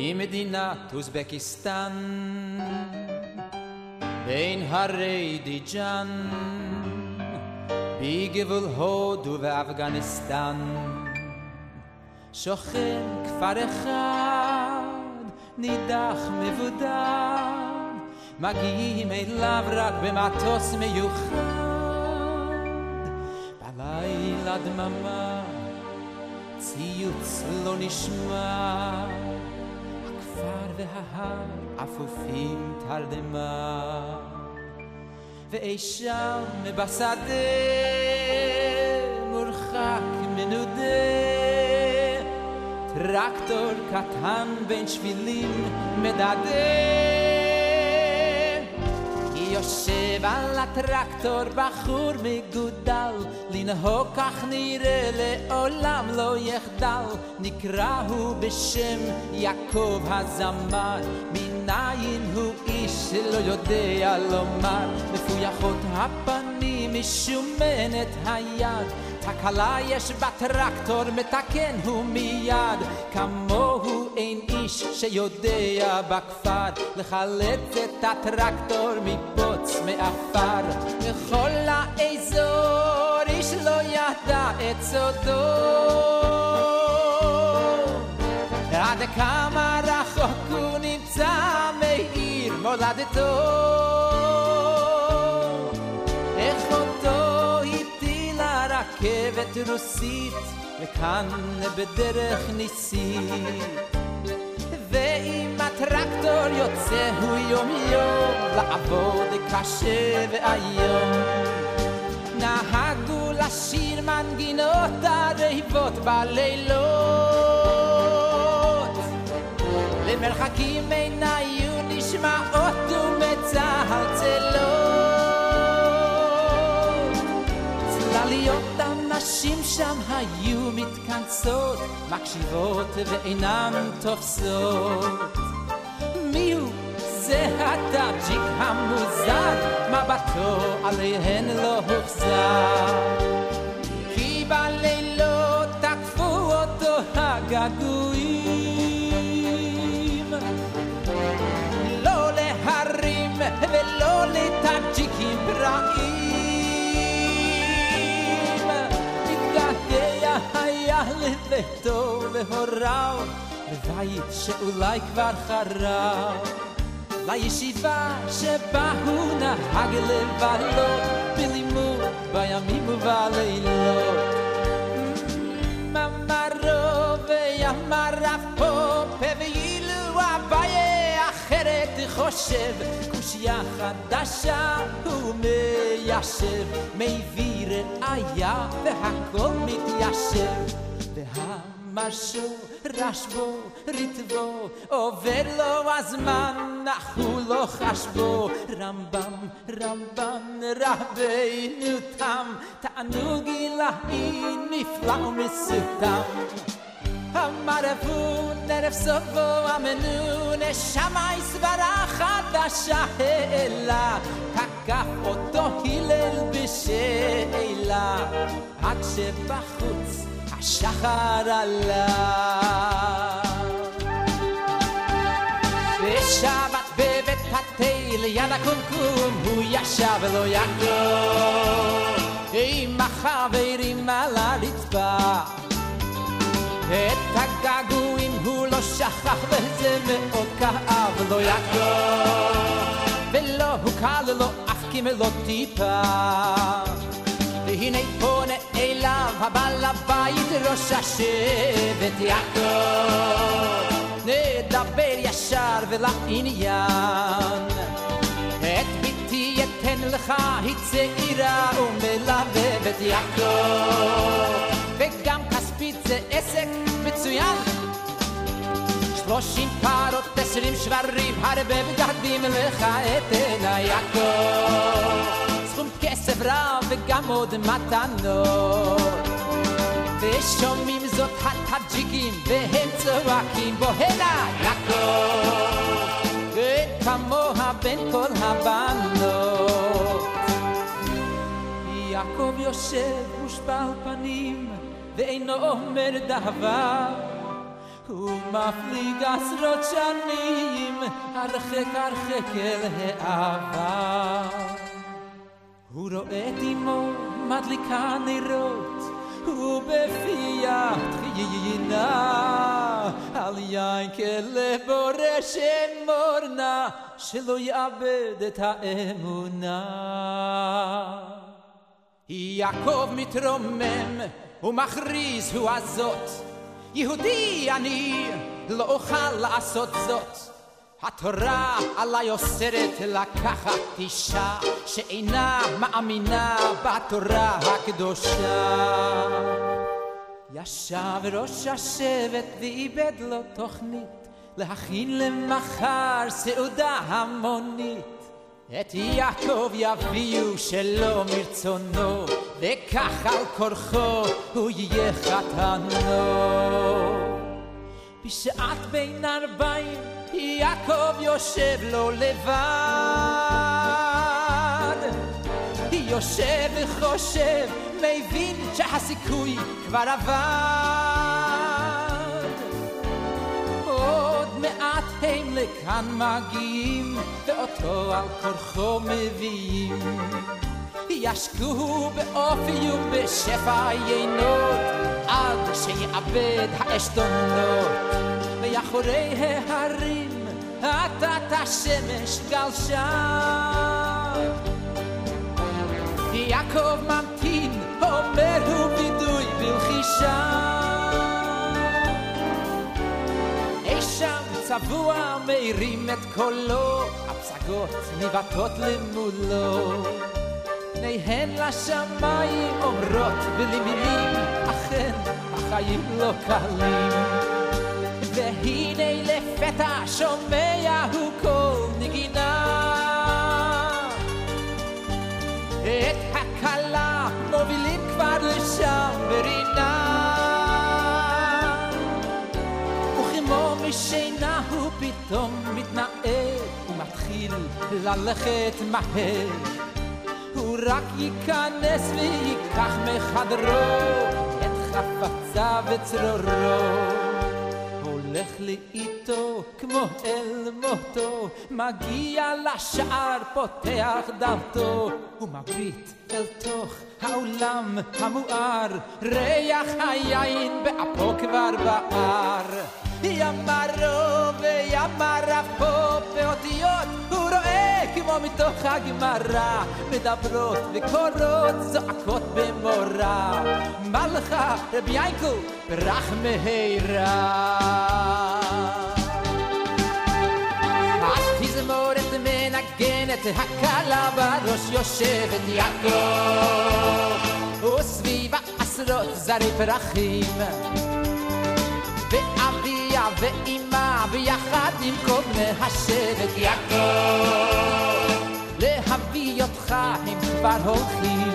ממדינת אוזבקיסטן בין הרי דיג'אן בגבול הודו ואפגניסטן שוכן כפר אחד נידח מבודד מגיעים אליו רק במטוס מיוחד בלילה דממה ציוץ לא נשמע הכפר וההר אפופים תרדמה ואי שם בשדה מורחק מנודה טרקטור קטן בין שבילים מדדה יושב על הטרקטור בחור מגודל לנהוג כך נראה לעולם לא יחדל נקרא הוא בשם יעקב הזמר מניין הוא איש שלא יודע לומר מפויחות הפנים משומנת היד תקלה יש בטרקטור מתקן הוא מיד כמוהו אין איש שיודע בכפר לחלץ את הטרקטור מבוץ מאפר בכל האזור איש לא ידע את סודו עד כמה רחוק הוא נמצא מעיר מולדתו איך אותו הטילה רכבת רוסית וכאן בדרך ניסית ואם הטרקטור יוצא הוא יום יום לעבוד קשה ואיום נהגו לשיר מנגינות הרהיבות בלילות למרחקים אין היו נשמעות ומצלצלות צלליות הנשים שם היו מתכנסות מקשיבות ואינן תופסות מיהו זה הטאג'יק המוזר מבטו עליהן לא הוחזר כי בלילות תקפו אותו הגעגועים לא להרים ולא לטאג'יקים פראים מתגעגע היה לביתו והוריו לבית שאולי כבר חרב לישיבה שבה הוא נהג לבלות בלימוד בימים ובלילות ממרו וימר פה פה ואילו הבעיה אחרת חושב קושיה חדשה הוא מיישב מביא ראיה והכל מתיישב והמשהו רשבו ריטבו עובר לו הזמן אך הוא לא חשבו רמב"ם רמב"ם רבינו תם תענוג אלוהי נפלא ומסותם המרבו נרף סובו אמנו נשמה סברה חדשה העלה תקף אותו הלל בשאלה עד שבחוץ השחר עלה בשבת בבית התל יד הקומקום הוא ישב ולא יגור עם החברים על הרצפה את הגעגועים הוא לא שכח וזה מאוד כאב לא יגור ולא הוקל לו אף כמלוא טיפה והנה פונה אליו הבעל הבית ראש השבט יעקב נדבר ישר ולעניין את ביתי אתן לך היא צעירה ומלבבת יעקב וגם כספית זה עסק מצוין 30 פרות 20 שברים הרבה בגדים לך אתן יעקב סכום כסף רב וגם עוד מתנות ושומעים זאת הטאג'יקים והם צועקים בו הנה יעקב וכמוה בין כל הבנות יעקב יושב מושפל פנים ואינו אומר דבר ומפליג עשרות שנים הרחק הרחק אל העבר. הוא רואה את אמו מדליקה נרות ובפיה תחיינה על יין כלבורא שמורנה שלא יאבד את האמונה. יעקב מתרומם ומכריז הוא הזאת, יהודי אני לא אוכל לעשות זאת. התורה עליי אוסרת לקחת אישה שאינה מאמינה בתורה הקדושה. ישב ראש השבט ואיבד לו תוכנית להכין למחר סעודה המונית. את יעקב יביאו שלא מרצונו וכך על כורחו הוא יהיה חתנו. בשעת בין ארבעים יעקב יושב לו לבד, יושב וחושב מבין שהסיכוי כבר עבד. עוד מעט הם לכאן מגיעים ואותו על כורחו מביאים. ישקו באופי ובשפע יינות עד שיאבד העשתונות. ויחורי ההרים עטת השמש גלשה. יעקב ממתין אומר הוא וידוי בלחישה. אי שם צבוע מרים את קולו, הפסגות ניבטות למולו. פניהן לשמיים אומרות בלי מילים, אכן החיים לא קלים. והנה לפתע שומע הוא קול נגינה. את הכלה מובילים כבר לשם ברינה. וכמו משינה הוא פתאום מתנער ומתחיל ללכת מהר. הוא רק ייכנס ויקח מחדרו את חפציו וצרורו. הולך לאיתו כמו אל מותו, מגיע לשער פותח דלתו ומביט אל תוך העולם המואר. ריח היין באפו כבר בער. ימרו וימר אפו באותיות הוא רואה כמו מתוך הגמרא. מדברות וקורות זועקות במורה. מלכה רבי ינקל ברח מהירה. התזמורת מנגנת הכלה בראש יושבת יעקב וסביבה עשרות זרי פרחים. ואביה ואימה ביחד עם כל בני השבט יעקב להביא אותך הם כבר הולכים.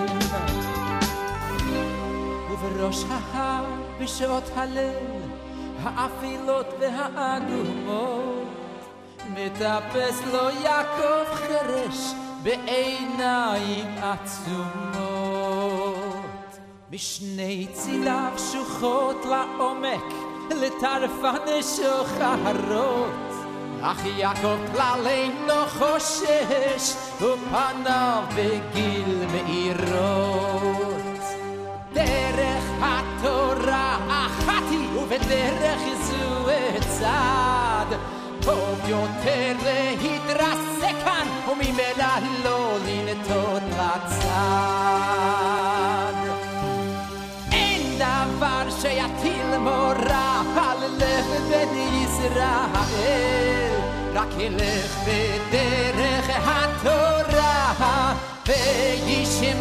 ובראש ההר בשעות הליל האפילות והאדומות מטפס לו יעקב חרש בעיניים עצומות. משני צידיו שוחות לעומק לטרפה נשוחרות, אך יעקב כלל אינו חושש ופניו בגיל מאירות. דרך התורה אחת היא ובדרך זו צד, טוב יותר להתרסק כאן וממילא לא לנטות לצד. אין דבר שיטיל מורא על לב בן ישראל, רק ילך בדרך התורה וישמע